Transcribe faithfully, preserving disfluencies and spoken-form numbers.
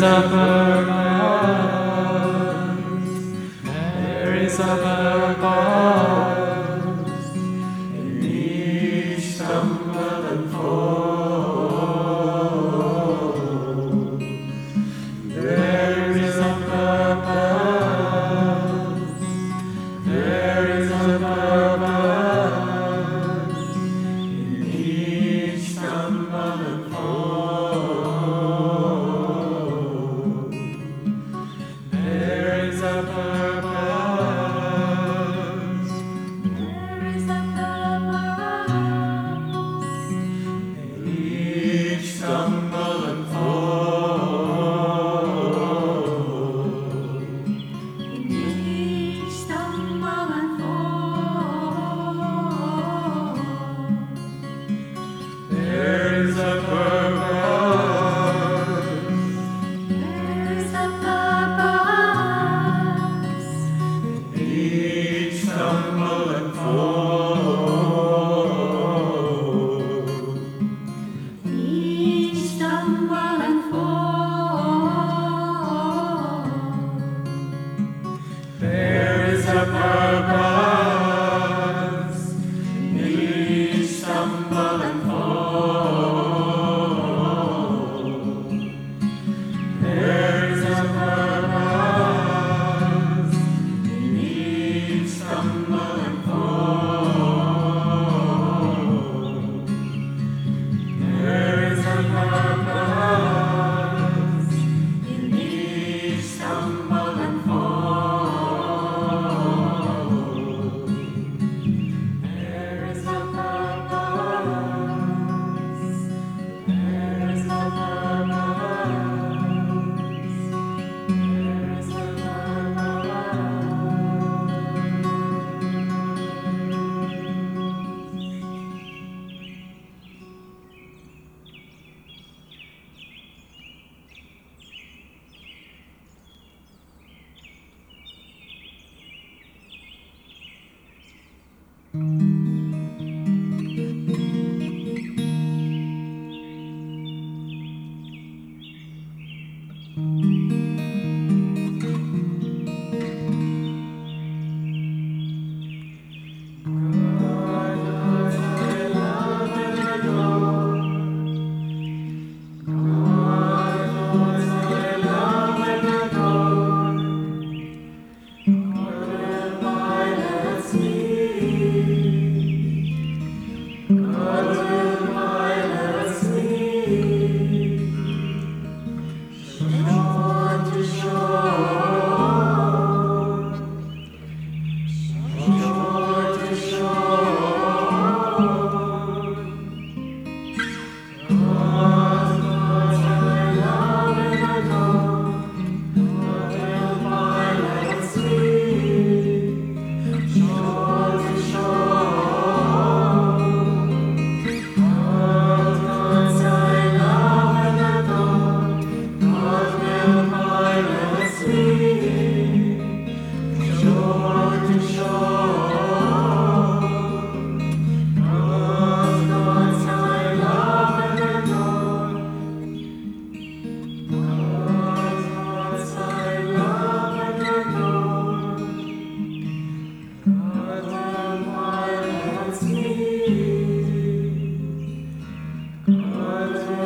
a purpose. There is a purpose in each stumble and fall. There is a purpose. There is a purpose in each stumble and fall. There is a purpose. There is a purpose In each stumble and fall. in each stumble and fall. There is a purpose. There is a purpose In each stumble and fall. each stumble and fall. There is a purpose in each stumble and fall. There is a purpose in each stumble and fall. There is a purpose in each stumble and fall. There is a purpose. There is a purpose. There is a God